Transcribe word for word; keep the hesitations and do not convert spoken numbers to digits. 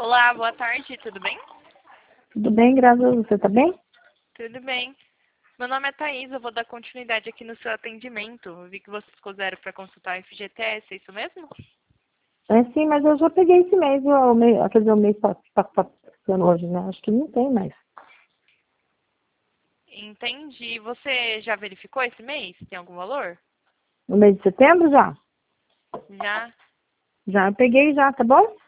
Olá, boa tarde, tudo bem? Tudo bem, graças a Deus. Você tá bem? Tudo bem. Meu nome é Thaís, eu vou dar continuidade aqui no seu atendimento. Eu vi que vocês ficou zero para consultar o F G T S, é isso mesmo? É sim, mas eu já peguei esse mês, o mês, quer dizer, o mês tá, tá, tá passando hoje, né? Acho que não tem mais. Entendi. Você já verificou esse mês? Tem algum valor? No mês de setembro já? Já? Já eu peguei já, tá bom?